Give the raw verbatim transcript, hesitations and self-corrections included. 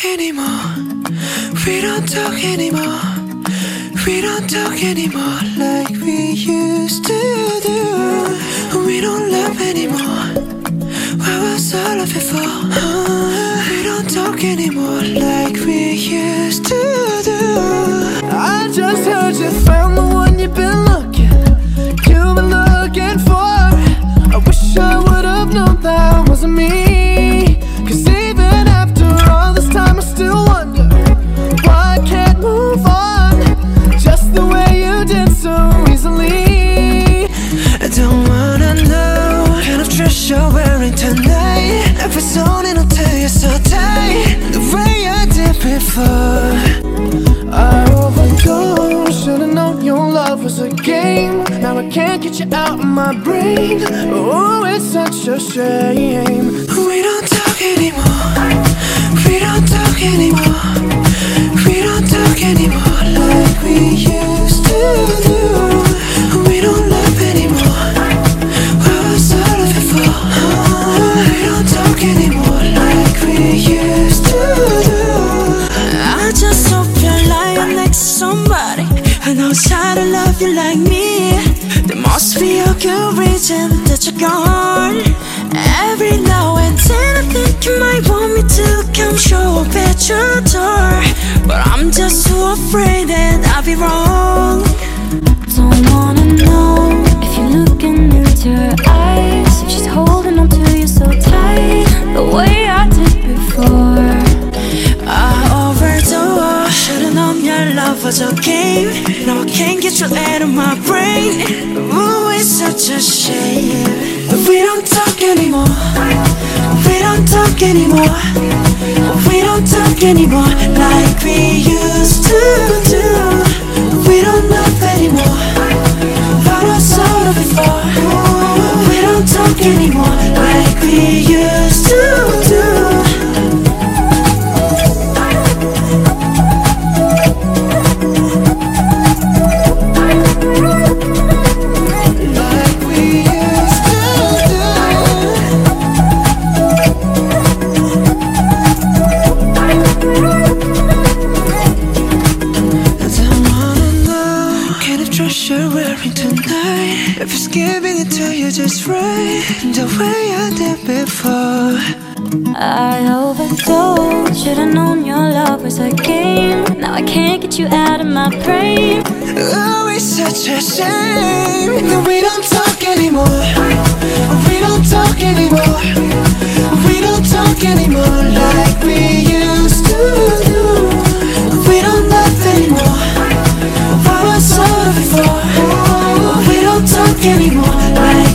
talk anymore. We don't talk anymore. We don't talk anymore like we used to do. We don't love anymore. What was all of it for? Uh, we don't talk anymore like we used to do. I just heard you found the one you've been looking, you've been looking for. I wish I would've known that wasn't me. Cause even after all this time I still wonder why I can't move on just the way you did so easily. I don't wanna know what kind of dress you're wearing tonight. Every zone it'll tell you so tight, the way I did before. I overdosed, should've known your love was a game. Now I can't get you out of my brain. Oh, it's such a shame. We don't talk anymore. We don't talk anymore. We don't talk anymore like we used to do. We don't love anymore. What was all of it for? We don't talk anymore like we used to do. I just hope you're lying next to somebody who knows how to love you like me. There must be a good reason that you're gone. Every now and then I think you might want me to come show up at your door, but I'm just so afraid that I'll be wrong. Don't wanna know if you're looking into her eyes, if she's holding on to you so tight, the way I did before. I overdosed, should've known your love was a game. Now I can't get you out of my brain. Ooh, it's such a shame. We don't talk anymore. We don't talk anymore. We don't talk anymore like we used to do. We don't love anymore. What was all of it for? We don't talk anymore like we used to do. You're wearing tonight, if it's giving it to you just right, the way I did before. I overdosed, should've known your love was a game. Now I can't get you out of my brain. Oh, it's such a shame that we don't talk anymore. We don't talk anymore. We don't talk anymore like we used to do. We don't love anymore. What was all of it for? We don't talk anymore like